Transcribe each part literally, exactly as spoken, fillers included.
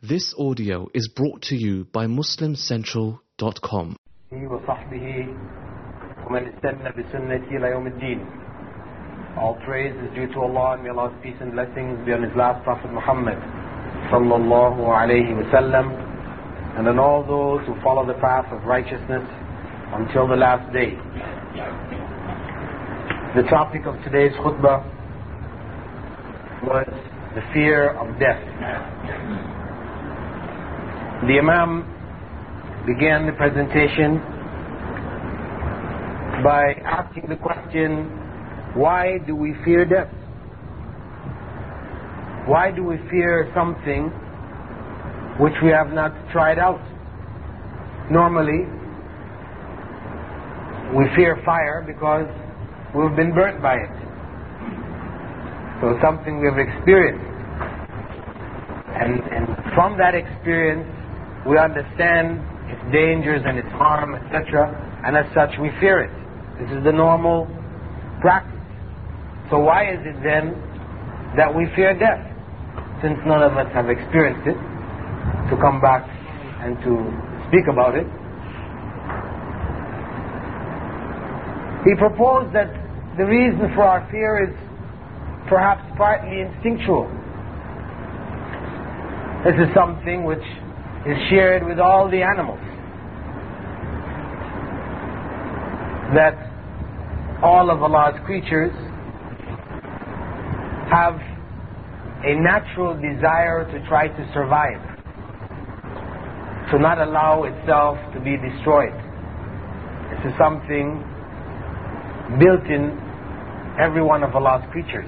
This audio is brought to you by Muslim Central dot com. وصحبه ومن استنى بسنته إلى يوم الدين. All praise is due to Allah, and may Allah's peace and blessings be on His last Prophet Muhammad sallallahu alayhi wa sallam, and on all those who follow the path of righteousness until the last day. The topic of today's khutbah was the fear of death. The Imam began the presentation by asking the question, why do we fear death? Why do we fear something which we have not tried out? Normally, we fear fire because we've been burnt by it. So something we have experienced. And, and from that experience, we understand its dangers and its harm, et cetera. And as such, we fear it. This is the normal practice. So why is it then that we fear death? Since none of us have experienced it, to come back and to speak about it. He proposed that the reason for our fear is perhaps partly instinctual. This is something which is shared with all the animals. That all of Allah's creatures have a natural desire to try to survive, to not allow itself to be destroyed. This is something built in every one of Allah's creatures.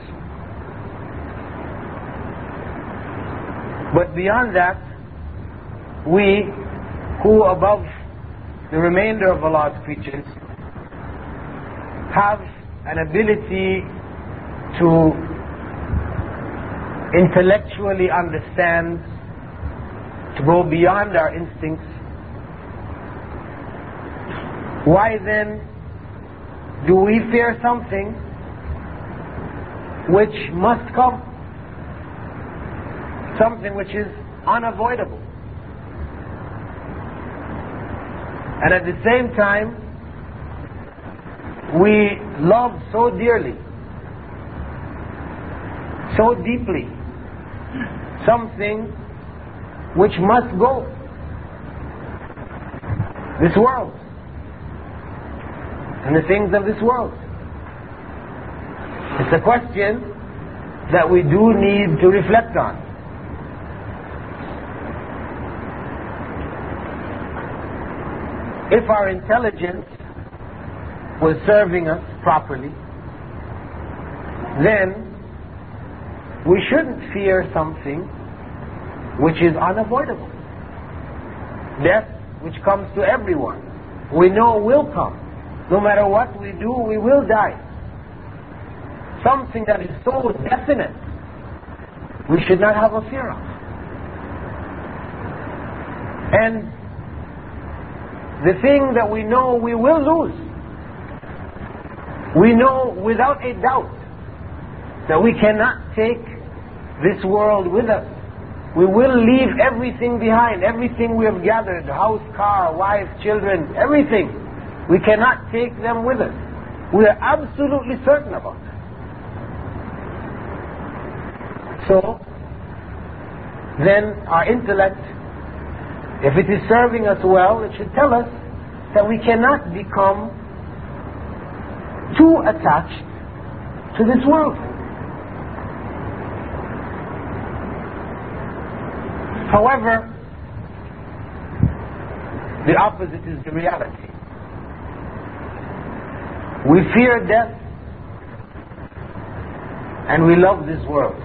But beyond that, we who above the remainder of Allah's creatures have an ability to intellectually understand, to go beyond our instincts. Why then do we fear something which must come? Something which is unavoidable. And at the same time, we love so dearly, so deeply, something which must go. This world. And the things of this world. It's a question that we do need to reflect on. If our intelligence was serving us properly, then we shouldn't fear something which is unavoidable. Death, which comes to everyone, we know will come. No matter what we do, we will die. Something that is so definite, we should not have a fear of. And the thing that we know we will lose, we know without a doubt that we cannot take this world with us. We will leave everything behind, everything we have gathered, house, car, wife, children, everything. We cannot take them with us. We are absolutely certain about that. So, then our intellect, if it is serving us well, it should tell us that we cannot become too attached to this world. However, the opposite is the reality. We fear death and we love this world.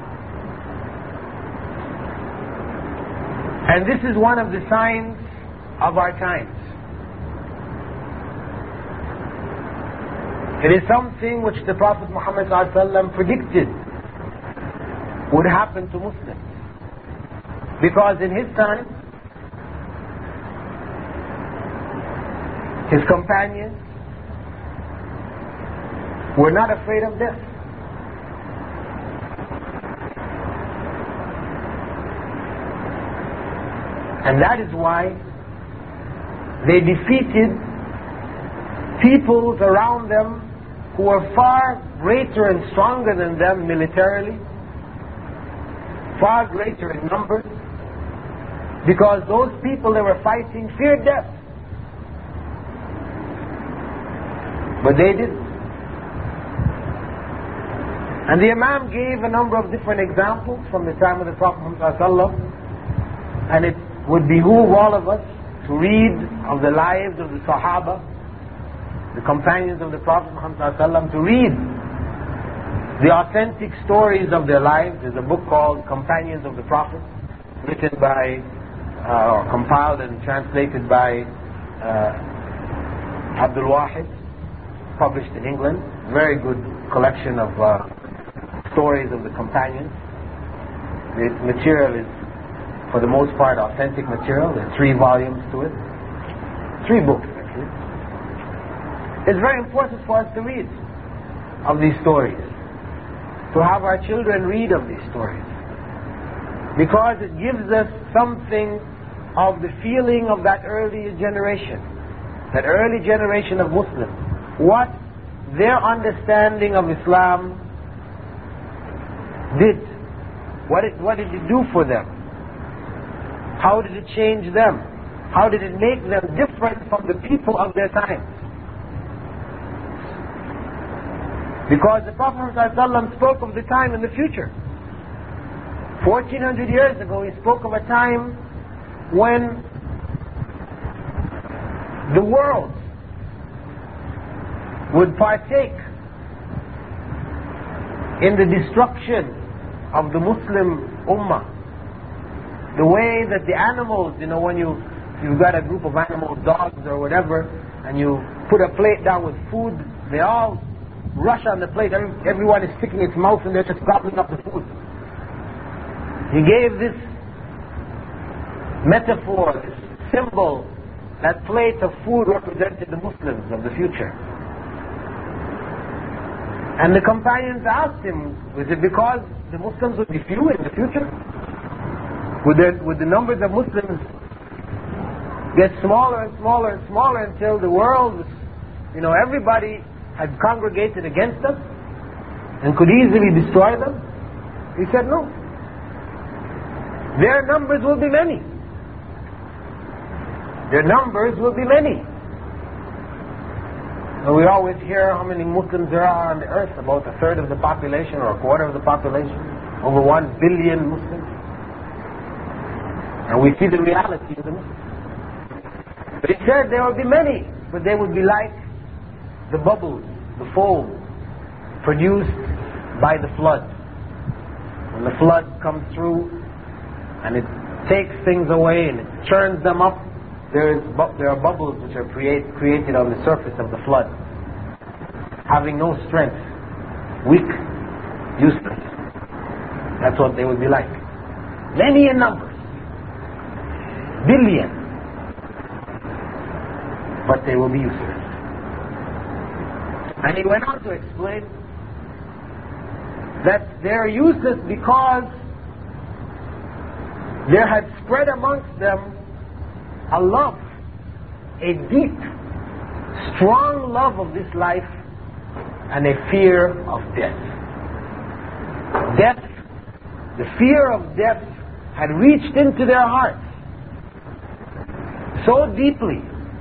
And this is one of the signs of our times. It is something which the Prophet Muhammad ﷺ predicted would happen to Muslims. Because in his time, his companions were not afraid of death. And that is why they defeated peoples around them who were far greater and stronger than them militarily, far greater in numbers, because those people they were fighting feared death. But they didn't. And the Imam gave a number of different examples from the time of the Prophet Muhammad, and it would behoove all of us to read of the lives of the Sahaba, the companions of the Prophet Muhammad, to read the authentic stories of their lives. There's a book called Companions of the Prophet, written by, uh, or compiled and translated by uh, Abdul Wahid, published in England. Very good collection of uh, stories of the companions. The material is, for the most part, authentic material. There are three volumes to it. Three books, actually. It's very important for us to read of these stories, to have our children read of these stories, because it gives us something of the feeling of that early generation, that early generation of Muslims, what their understanding of Islam did. What, it, what did it do for them? How did it change them? How did it make them different from the people of their time? Because the Prophet ﷺ spoke of the time in the future. fourteen hundred years ago, he spoke of a time when the world would partake in the destruction of the Muslim Ummah. The way that the animals, you know, when you, you've got a group of animals, dogs or whatever, and you put a plate down with food, they all rush on the plate. Every, everyone is sticking its mouth and they're just gobbling up the food. He gave this metaphor, this symbol, that plate of food represented the Muslims of the future. And the companions asked him, was it because the Muslims would be few in the future? Would, there, would the numbers of Muslims get smaller and smaller and smaller until the world was, you know, everybody had congregated against them and could easily destroy them? He said, no. Their numbers will be many. Their numbers will be many. And we always hear how many Muslims there are on the earth, about a third of the population or a quarter of the population, over one billion Muslims. And we see the reality of the Muslims. But he said there will be many, but they would be like the bubbles, the foam produced by the flood. When the flood comes through and it takes things away and it churns them up, there, is bu there are bubbles which are create, created on the surface of the flood, having no strength, weak, useless. That's what they would be like. Many in numbers, billion, but they will be useless. And he went on to explain that they're useless because there had spread amongst them a love, a deep, strong love of this life and a fear of death. Death, the fear of death had reached into their hearts so deeply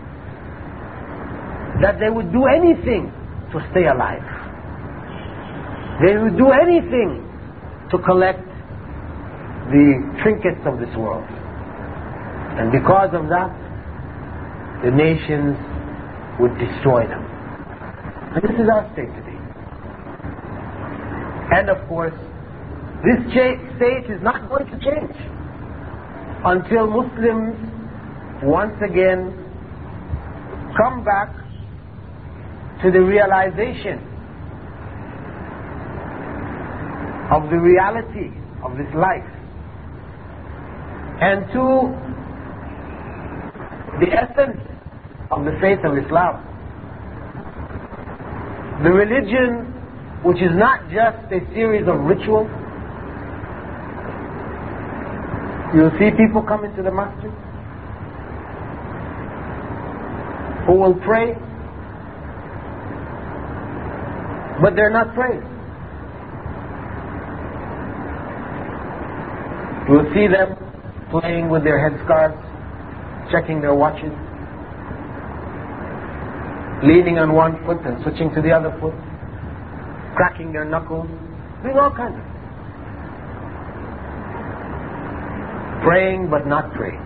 that they would do anything to stay alive. They would do anything to collect the trinkets of this world. And because of that, the nations would destroy them. And this is our state today. And of course, this state is not going to change until Muslims once again come back to the realization of the reality of this life and to the essence of the faith of Islam. The religion which is not just a series of rituals. You'll see people come into the masjid who will pray, but they're not praying. You'll see them playing with their headscarves, checking their watches, leaning on one foot and switching to the other foot, cracking their knuckles, doing all kinds of things. Praying but not praying.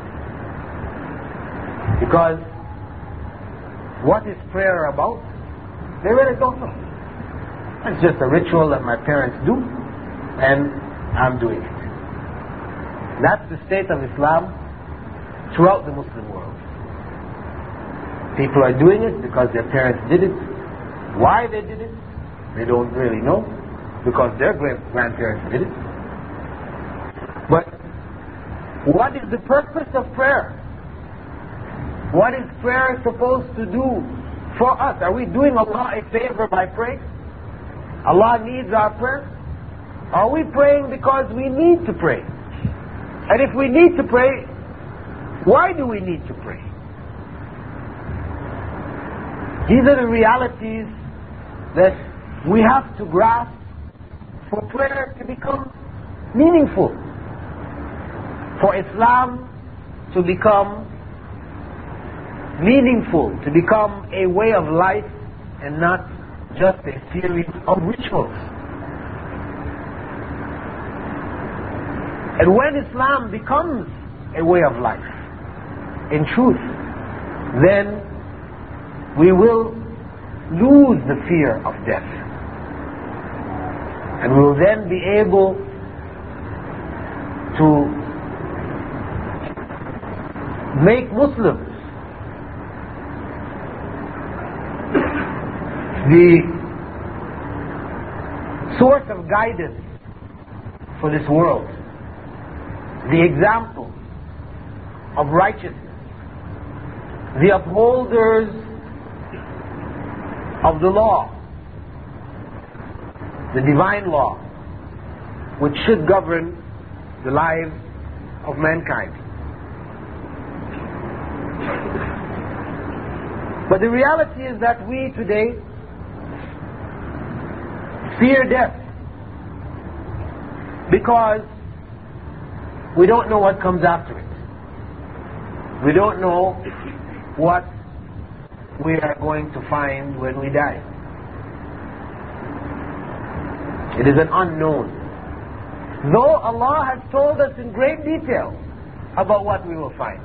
Because what is prayer about? They really don't know. It's just a ritual that my parents do, and I'm doing it. That's the state of Islam throughout the Muslim world. People are doing it because their parents did it. Why they did it, they don't really know, because their great grandparents did it. But what is the purpose of prayer? What is prayer supposed to do for us? Are we doing Allah a favor by praying? Allah needs our prayer? Are we praying because we need to pray? And if we need to pray, why do we need to pray? These are the realities that we have to grasp for prayer to become meaningful, for Islam to become meaningful, to become a way of life and not just a series of rituals. And when Islam becomes a way of life, in truth, then we will lose the fear of death. And we will then be able to make Muslims the source of guidance for this world, the example of righteousness, the upholders of the law, the divine law, which should govern the lives of mankind. But the reality is that we today fear death because we don't know what comes after it. We don't know what we are going to find when we die. It is an unknown. Though Allah has told us in great detail about what we will find.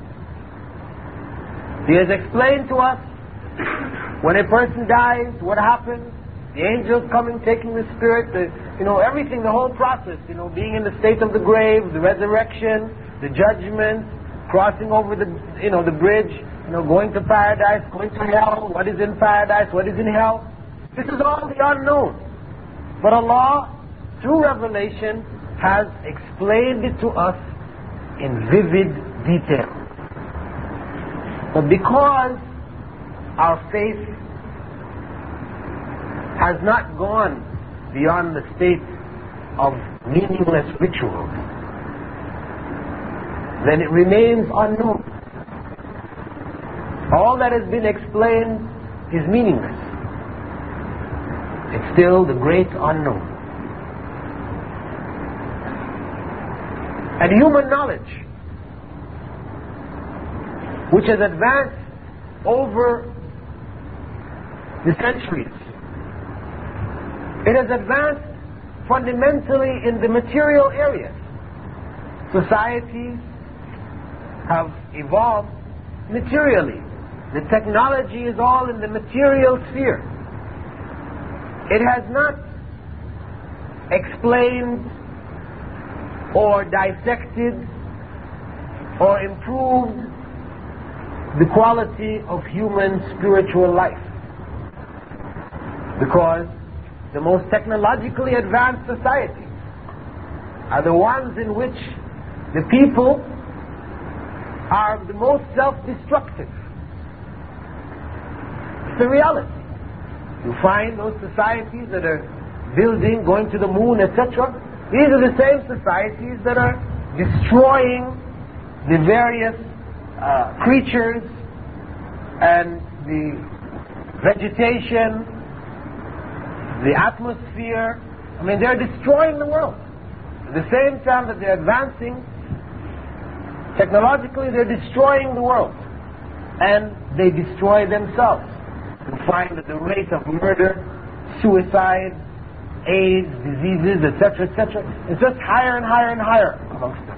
He has explained to us when a person dies, what happens, the angels coming, taking the spirit, the, you know, everything, the whole process, you know, being in the state of the grave, the resurrection, the judgment, crossing over the, you know, the bridge, you know, going to paradise, going to hell, what is in paradise, what is in hell. This is all the unknown. But Allah, through revelation, has explained it to us in vivid detail. But because our faith has not gone beyond the state of meaningless rituals, then it remains unknown. All that has been explained is meaningless. It's still the great unknown. And human knowledge, which has advanced over the centuries, it has advanced fundamentally in the material areas. Societies have evolved materially. The technology is all in the material sphere. It has not explained or dissected or improved the quality of human spiritual life. Because the most technologically advanced societies are the ones in which the people are the most self-destructive. It's the reality. You find those societies that are building, going to the moon, et cetera. These are the same societies that are destroying the various uh, creatures and the vegetation, the atmosphere. I mean, they're destroying the world. At the same time that they're advancing technologically, they're destroying the world. And they destroy themselves. You find that the rate of murder, suicide, AIDS, diseases, et cetera, et cetera, is just higher and higher and higher amongst them.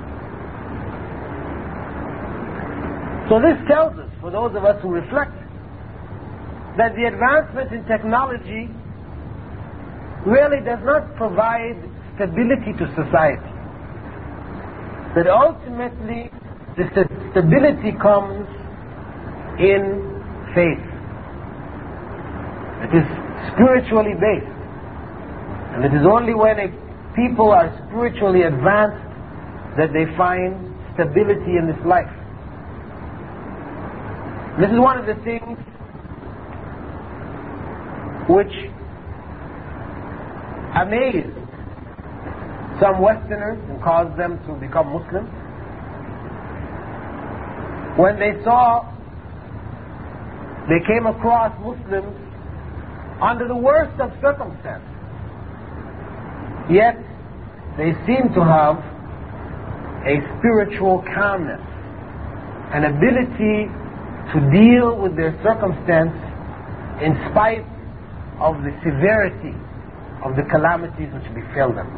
So this tells us, for those of us who reflect, that the advancement in technology really does not provide stability to society. That ultimately the st- stability comes in faith. It is spiritually based. And it is only when a people are spiritually advanced that they find stability in this life. This is one of the things which amazed some Westerners and caused them to become Muslims. When they saw, they came across Muslims under the worst of circumstances. Yet, they seem to have a spiritual calmness, an ability to deal with their circumstance in spite of the severity of the calamities which befell them.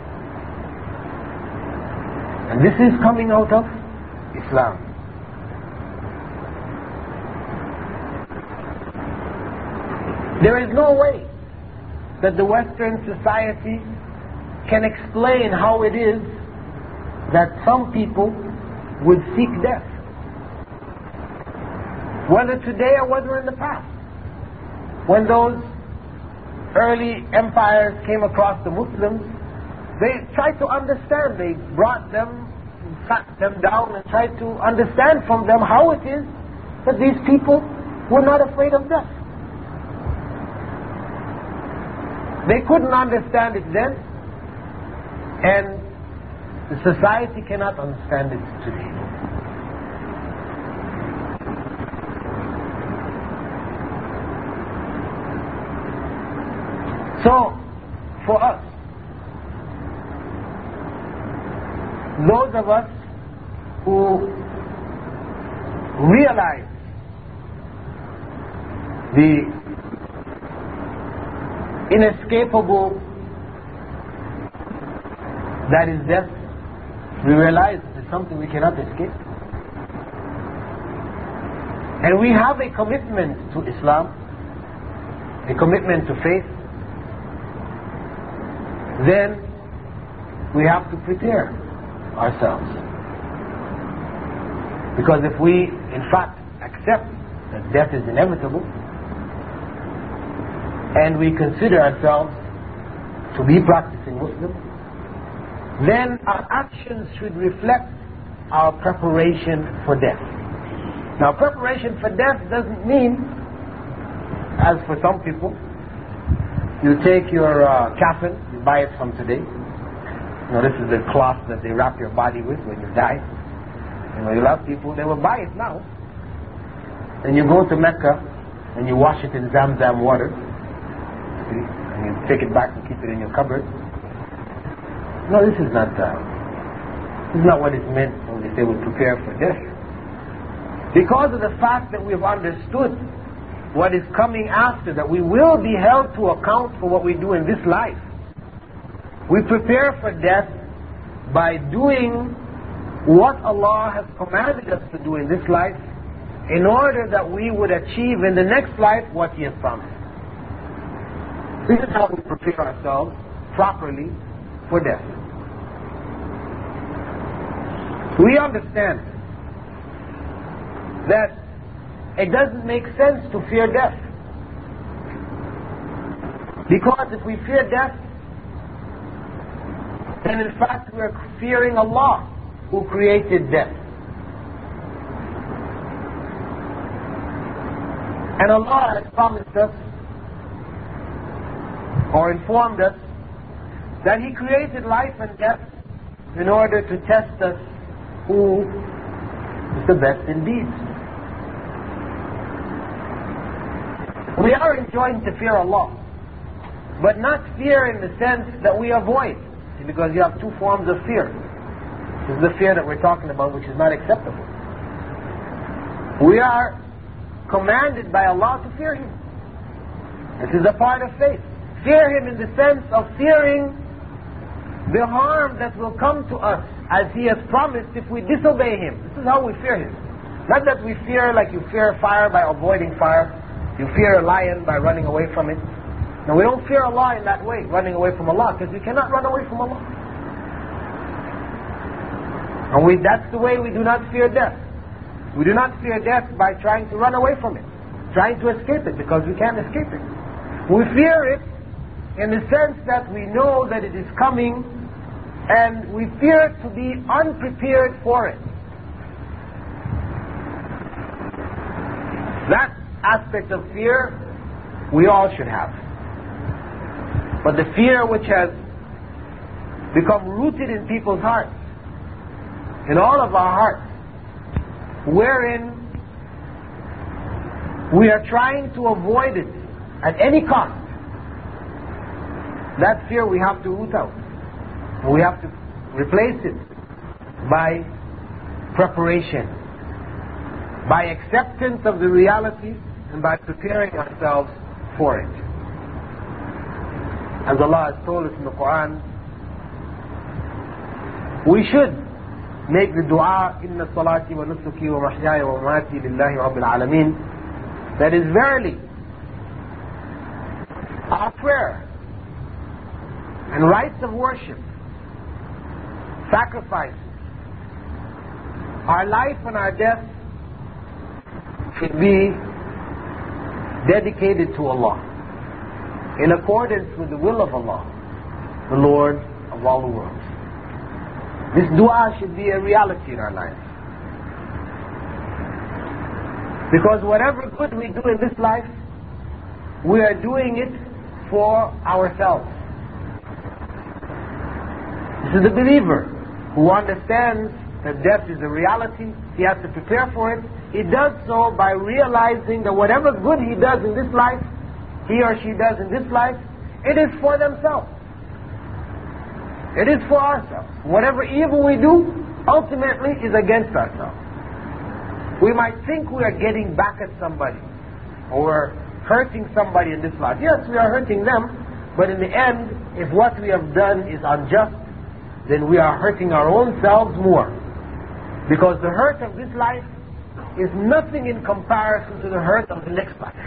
And this is coming out of Islam. There is no way that the Western society can explain how it is that some people would seek death, whether today or whether in the past. When those early empires came across the Muslims, they tried to understand. They brought them, sat them down and tried to understand from them how it is that these people were not afraid of death. They couldn't understand it then, and the society cannot understand it today. So, for us, those of us who realize the inescapable that is death, we realize it's something we cannot escape. And we have a commitment to Islam, a commitment to faith. Then we have to prepare ourselves. Because if we, in fact, accept that death is inevitable, and we consider ourselves to be practicing Muslims, then our actions should reflect our preparation for death. Now, preparation for death doesn't mean, as for some people, you take your uh, coffin, you buy it from today. You know, this is the cloth that they wrap your body with when you die. You know, a lot of people, they will buy it now. Then you go to Mecca and you wash it in Zamzam water. See? And you take it back and keep it in your cupboard. No, this is not uh, this is not what is meant when they say we prepare for death. Because of the fact that we have understood what is coming after, that we will be held to account for what we do in this life, we prepare for death by doing what Allah has commanded us to do in this life in order that we would achieve in the next life what He has promised. This is how we prepare ourselves properly for death. We understand that it doesn't make sense to fear death. Because if we fear death, then in fact we are fearing Allah who created death. And Allah has promised us, or informed us, that He created life and death in order to test us who is the best in deeds. We are enjoined to fear Allah, but not fear in the sense that we avoid, because you have two forms of fear. This is the fear that we're talking about, which is not acceptable. We are commanded by Allah to fear Him. This is a part of faith. Fear Him in the sense of fearing the harm that will come to us, as He has promised if we disobey Him. This is how we fear Him. Not that we fear like you fear fire by avoiding fire. You fear a lion by running away from it. No, we don't fear Allah in that way, running away from Allah, because we cannot run away from Allah. And we, that's the way we do not fear death. We do not fear death by trying to run away from it, trying to escape it, because we can't escape it. We fear it in the sense that we know that it is coming, and we fear to be unprepared for it. That aspect of fear we all should have. But the fear which has become rooted in people's hearts, in all of our hearts, wherein we are trying to avoid it at any cost, that fear we have to root out. We have to replace it by preparation, by acceptance of the reality, and by preparing ourselves for it. As Allah has told us in the Quran, we should make the dua, Inna salati wa nusuki wa mahyaya wa mamati lillahi rabbil alameen. That is verily our prayer and rites of worship, sacrifices, our life and our death should be dedicated to Allah, in accordance with the will of Allah, the Lord of all the worlds. This dua should be a reality in our lives. Because whatever good we do in this life, we are doing it for ourselves. This is the believer who understands that death is a reality. He has to prepare for it. He does so by realizing that whatever good he does in this life, he or she does in this life, it is for themselves. It is for ourselves. Whatever evil we do, ultimately is against ourselves. We might think we are getting back at somebody, or hurting somebody in this life. Yes, we are hurting them, but in the end, if what we have done is unjust, then we are hurting our own selves more. Because the hurt of this life is nothing in comparison to the hurt of the next life.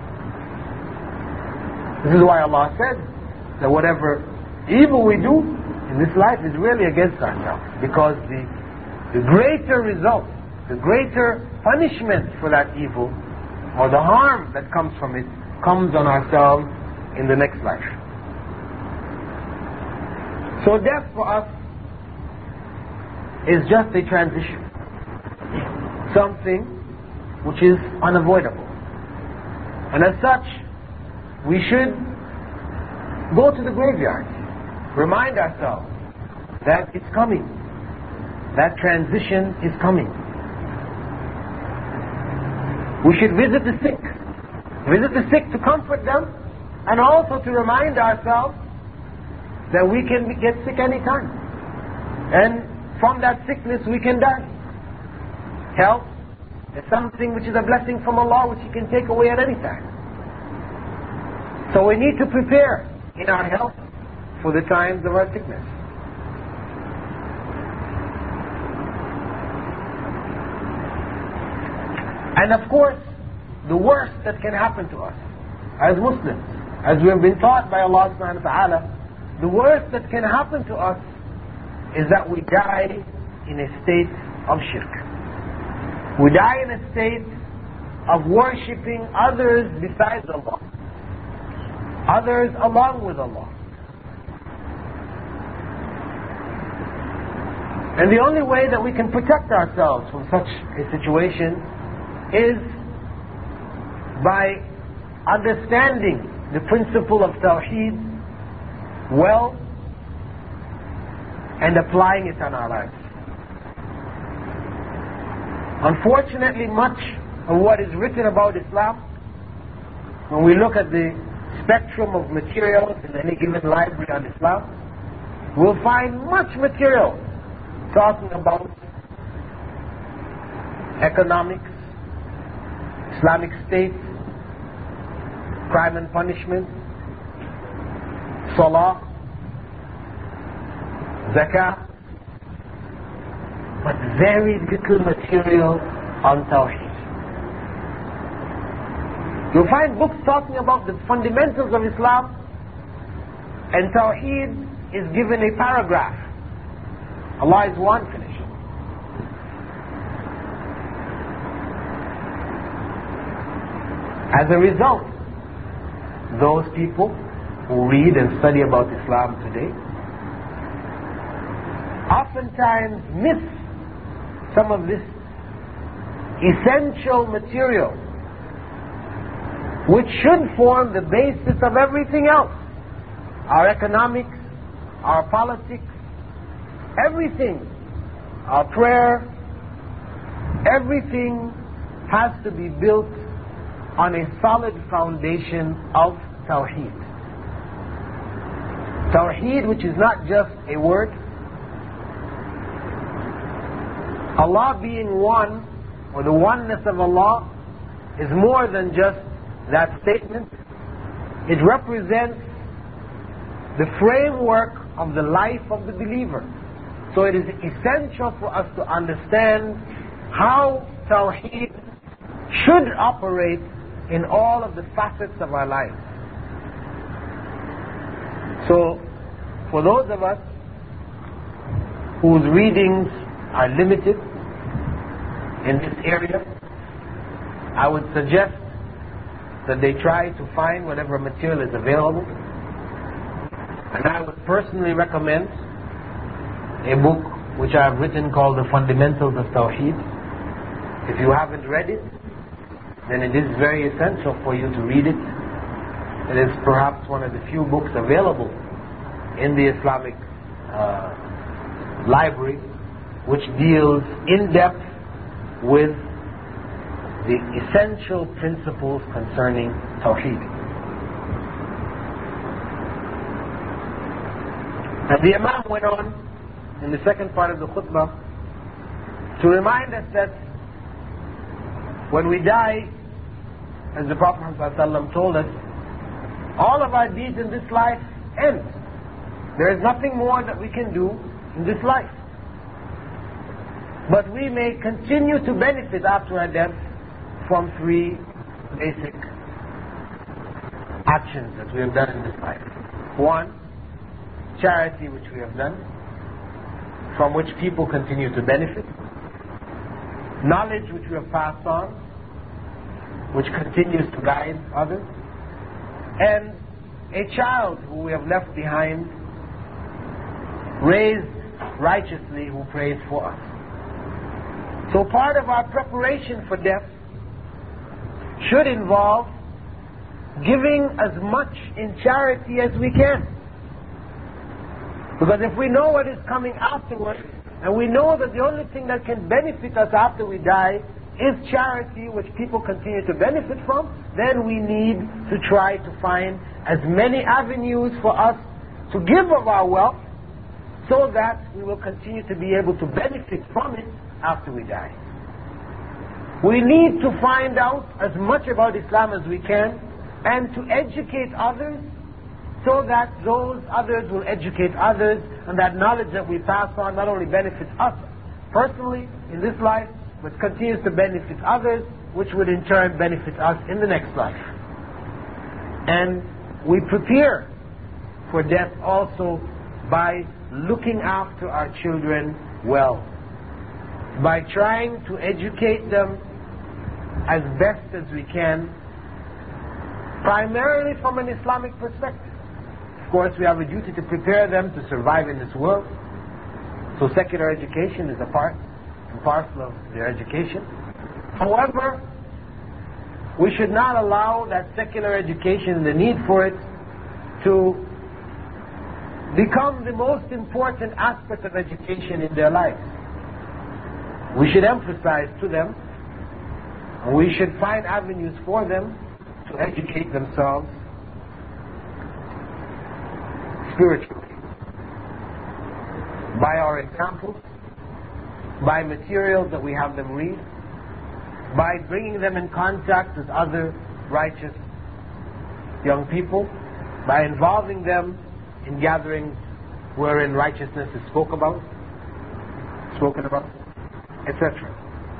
This is why Allah said that whatever evil we do in this life is really against ourselves. Because the, the greater result, the greater punishment for that evil, or the harm that comes from it, comes on ourselves in the next life. So death for us is just a transition. Something which is unavoidable. And as such, we should go to the graveyard, remind ourselves that it's coming. That transition is coming. We should visit the sick. Visit the sick to comfort them, and also to remind ourselves that we can get sick anytime. And from that sickness we can die. Health is something which is a blessing from Allah, which He can take away at any time. So we need to prepare in our health for the times of our sickness. And of course, the worst that can happen to us as Muslims, as we have been taught by Allah subhanahu wa ta'ala, the worst that can happen to us is that we die in a state of shirk. We die in a state of worshipping others besides Allah, others along with Allah. And the only way that we can protect ourselves from such a situation is by understanding the principle of Tawheed well and applying it on our lives. Unfortunately, much of what is written about Islam when we look at the spectrum of materials in any given library on Islam, we'll find much material talking about economics, Islamic State, crime and punishment, salah, zakah, but very little material on Tawheed. You'll find books talking about the fundamentals of Islam, and Tawheed is given a paragraph. Allah is one, finish. As a result, those people who read and study about Islam today oftentimes miss some of this essential material which should form the basis of everything else. Our economics, our politics, everything, our prayer, everything has to be built on a solid foundation of Tawheed. Tawheed, which is not just a word. Allah being one, or the oneness of Allah, is more than just that statement. It represents the framework of the life of the believer. So it is essential for us to understand how Tawheed should operate in all of the facets of our lives. So, for those of us whose readings are limited in this area, I would suggest that they try to find whatever material is available. And I would personally recommend a book which I have written called The Fundamentals of Tawheed. If you haven't read it, then it is very essential for you to read it. It is perhaps one of the few books available in the Islamic uh, library which deals in depth with the essential principles concerning Tawheed. And the Imam went on in the second part of the khutbah to remind us that when we die, as the Prophet ﷺ told us, all of our deeds in this life end. There is nothing more that we can do in this life. But we may continue to benefit after our death from three basic actions that we have done in this life. One, charity which we have done, from which people continue to benefit. Knowledge which we have passed on, which continues to guide others. And a child who we have left behind, raised righteously, who prays for us. So part of our preparation for death should involve giving as much in charity as we can. Because if we know what is coming afterwards, and we know that the only thing that can benefit us after we die is charity, which people continue to benefit from, then we need to try to find as many avenues for us to give of our wealth so that we will continue to be able to benefit from it after we die. We need to find out as much about Islam as we can and to educate others so that those others will educate others, and that knowledge that we pass on not only benefits us personally in this life, but continues to benefit others, which would in turn benefit us in the next life. And we prepare for death also by looking after our children well, by trying to educate them as best as we can, primarily from an Islamic perspective. Of course, we have a duty to prepare them to survive in this world, so secular education is a part and parcel of their education. However, we should not allow that secular education, the need for it, to become the most important aspect of education in their lives. We should emphasize to them, and we should find avenues for them to educate themselves spiritually by our examples, by materials that we have them read, by bringing them in contact with other righteous young people, by involving them in gatherings wherein righteousness is spoke about, spoken about, et cetera.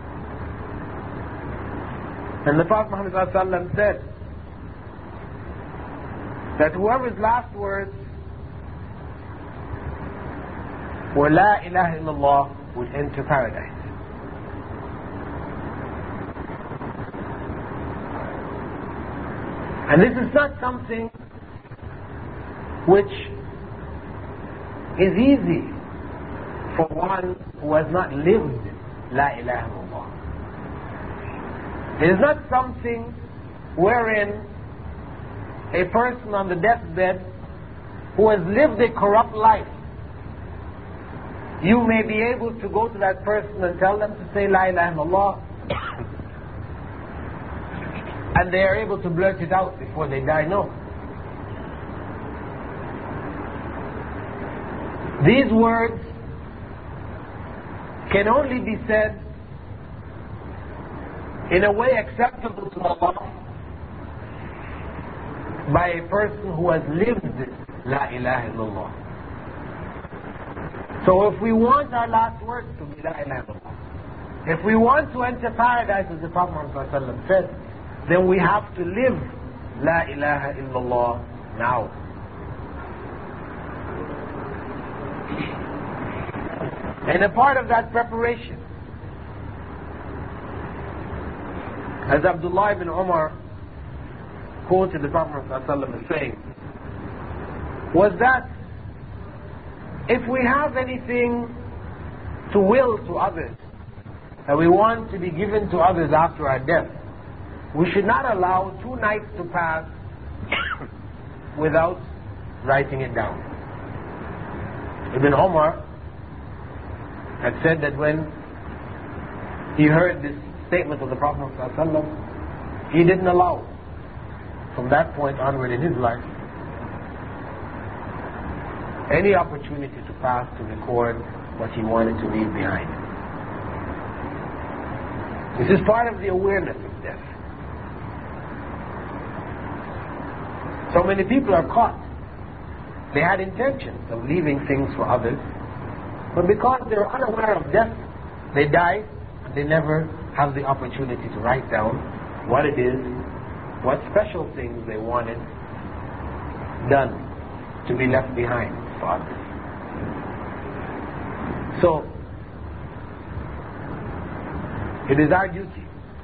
And the Prophet Muhammad ﷺ said that whoever's last words were La ilaha illallah would enter paradise. And this is not something which is easy for one who has not lived La ilaha illallah. It is not something wherein a person on the deathbed who has lived a corrupt life, you may be able to go to that person and tell them to say La ilaha illallah, and they are able to blurt it out before they die. No. These words can only be said in a way acceptable to Allah by a person who has lived La ilaha illallah. So if we want our last words to be La ilaha illallah, if we want to enter paradise, as the Prophet Muhammad ﷺ said, then we have to live La ilaha illallah now. And a part of that preparation, as Abdullah ibn Umar quoted the Prophet ﷺ as saying, was that if we have anything to will to others, that we want to be given to others after our death, we should not allow two nights to pass without writing it down. Ibn Umar had said that when he heard this statement of the Prophet ﷺ, he didn't allow, from that point onward in his life, any opportunity to pass to record what he wanted to leave behind. This is part of the awareness of death. So many people are caught. They had intentions of leaving things for others, but because they're unaware of death, they die, and they never have the opportunity to write down what it is, what special things they wanted done to be left behind for others. So, it is our duty,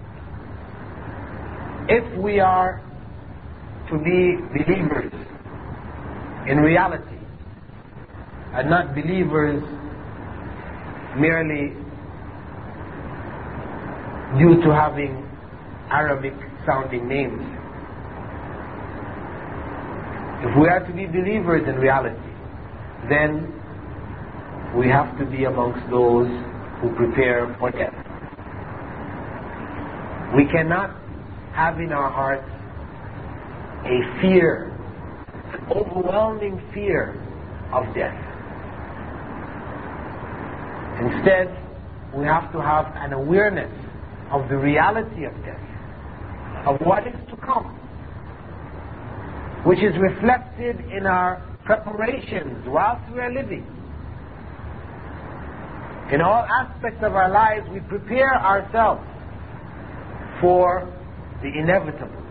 if we are to be believers in reality, and not believers merely due to having Arabic sounding names. If we are to be believers in reality, then we have to be amongst those who prepare for death. We cannot have in our hearts a fear, an overwhelming fear of death. Instead, we have to have an awareness of the reality of death, of what is to come, which is reflected in our preparations whilst we are living. In all aspects of our lives, we prepare ourselves for the inevitable.